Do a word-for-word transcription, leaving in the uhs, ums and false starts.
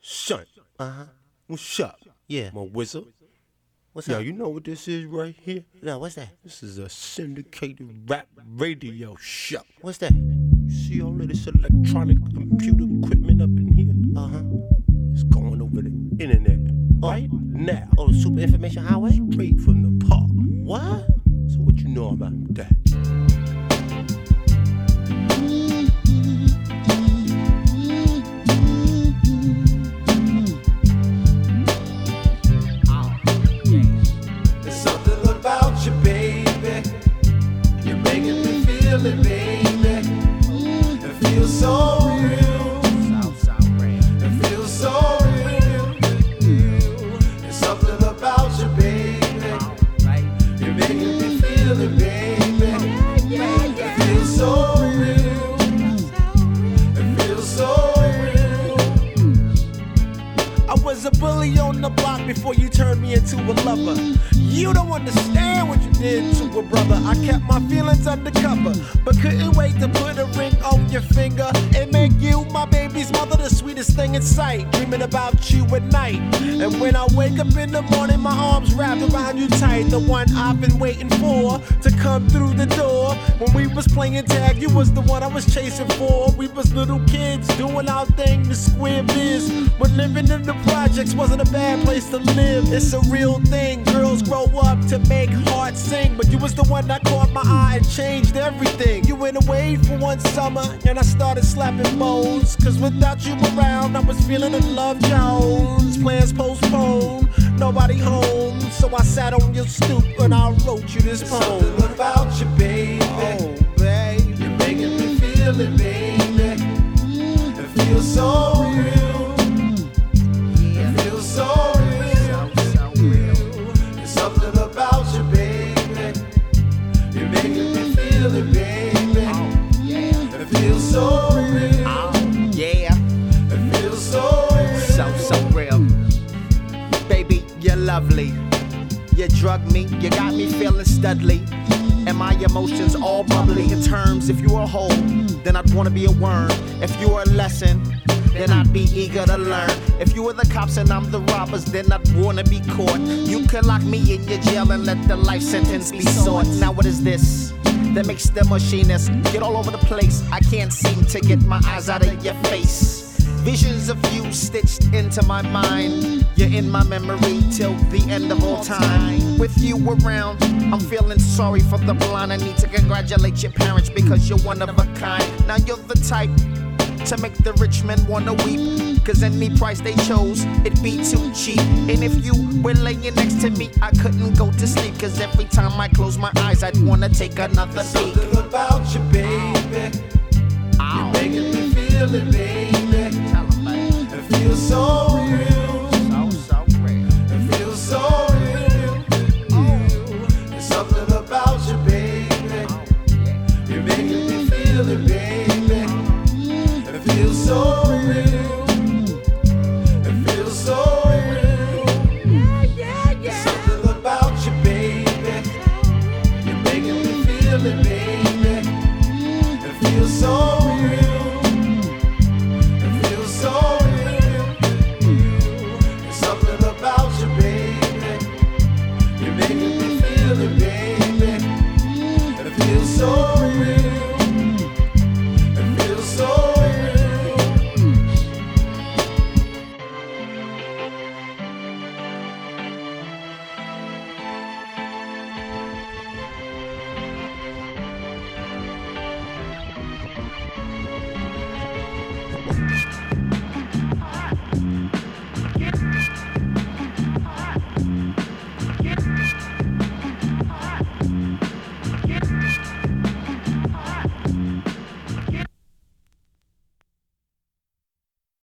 Son, Uh-huh. what's up? Yeah. My wizard. What's Yo, up? you know what this is right here? No, what's that? This is a syndicated rap radio show. What's that? You see all of this electronic computer equipment up in here? Uh-huh. It's going over the internet Oh. right now. Oh, the Super Information Highway? Straight from the park. What? So what you know about that? There's something about you, baby. You're making me feel it, baby. It feels so real. It feels so real. There's something about you, baby. You're making me feel it, baby. It feels so real. It feels so real. I was a bully on the block before you turned me into a lover. You don't understand what you did to a brother. I kept my feelings undercover, but couldn't wait to put a ring on your finger and make you my baby's mother, the sweetest thing in sight. Dreaming about you at night, and when I wake up in the morning, my arms wrapped around you tight. The one I've been waiting for to come through the door. When we was playing tag, you was the one I was chasing for. We was little kids doing our thing, the square biz. But living in the projects wasn't a bad place to live. It's a real thing. Girls grow up to make hearts sing, but you was the one that caught my eye and changed everything. You went away for one summer, and I started slapping bones. Cause without you around, I was feeling in Love Jones. Plans postponed, nobody home. So I sat on your stoop and I wrote you this There's poem. something about you, baby. Oh, babe. You're making me feel it, baby. It feels so real. It feels so real. There's something about you, baby. You're making me feel it, baby. It feels so real. Yeah, It feels so real. so, so real. Baby, you're lovely. You drug me, you got me feeling studly. And my emotions all bubbly. In terms, if you were a hole, then I'd wanna be a worm. If you were a lesson, then I'd be eager to learn. If you were the cops and I'm the robbers, then I'd wanna be caught. You could lock me in your jail and let the life sentence be sought. Now what is this that makes the machinist get all over the place? I can't seem to get my eyes out of your face. Visions of you stitched into my mind. You're in my memory till the end of all time. With you around, I'm feeling sorry for the blind. I need to congratulate your parents because you're one of a kind. Now you're the type to make the rich men wanna weep. Cause any price they chose, it'd be too cheap. And if you were laying next to me, I couldn't go to sleep. Cause every time I close my eyes, I'd wanna take another peek. Something about you, baby. You're making me feel it, baby. It feels so